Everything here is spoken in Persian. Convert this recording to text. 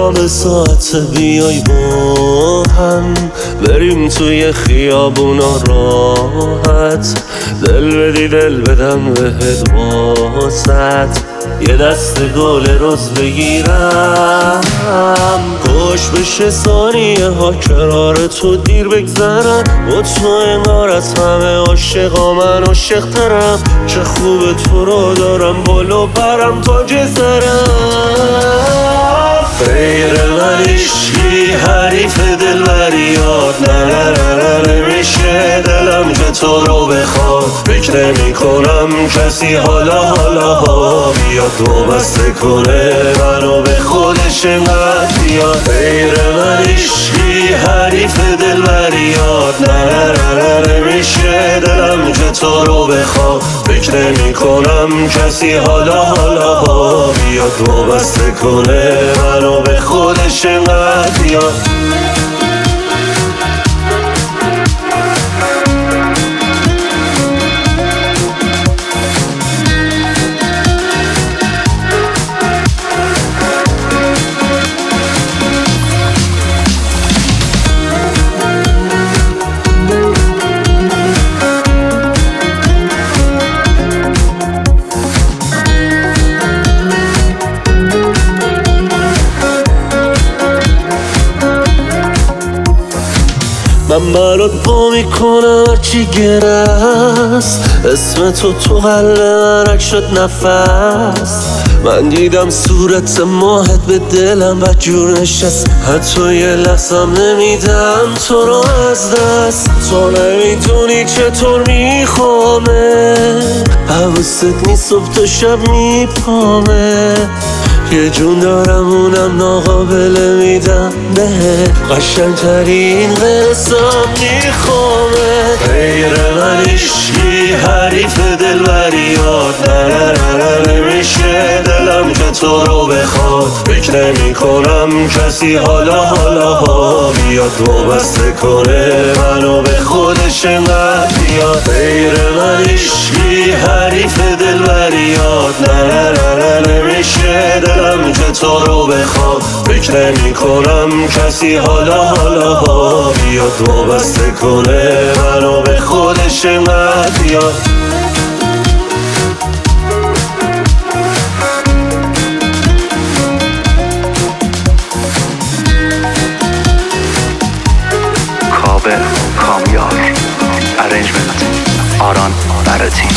به ساعت بیای با هم بریم توی خیابونا راحت، دل بدی دل بدم بهت واسط، یه دست گل روز بگیرم، خوش بشه ثانیه ها کنار تو دیر بگذرم، با تو انگار از همه عاشقا من عاشق ترم، چه خوبه تو رو دارم بالا برم تاج سرم، غیر من عشقی حریف دلبریات، نه نه نه نه نمیشه دلم که تو رو بخواد، فکر نمی کنم کسی حالا بیاد و بسته کنه منو به خودش انقدر بیاد، غیر من عشقی حریف دلبریات، نه نه نه نه نمیشه دلم که تو رو بخواد، فکر نمی کنم کسی حالا بیاد و بسته کنه منو به خودش انقدر بیاد. من برات با میکنم هرچی گرست، اسم تو قلب من شد نفس، من دیدم صورت ماهت به دلم و جور نشست، حتی یه لحظم نمیدم تو رو از دست، تو نمیدونی چطور میخوامه، حواست نیست صبح تا شب میپامه، یه جون دارم اونم ناقابل میدم بهت، قشنگترین قصام میخوامه، غیر من عشقی حریف دلبریات، نه نه نه نه نمیشه دلم که تو رو بخواد، فکر نمی کنم کسی حالا بیاد و بسته کنه منو به خودش انقدر بیاد، غیر من عشقی حریف دلبریات، نه نه نه نه نمیشه دلم که تو رو بخواد، فکر نمی کنم کسی حالا بیاد و بسته کنه منو به خودش انقدر بیاد. کامیار ارنجمنت آران برتی.